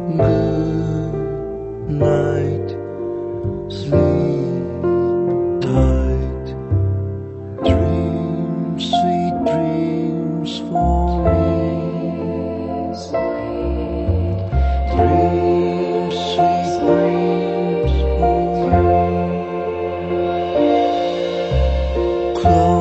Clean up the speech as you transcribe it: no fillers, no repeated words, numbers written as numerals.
Good night, sleep tight, dream sweet dreams for me. Dream sweet dreams for you. Close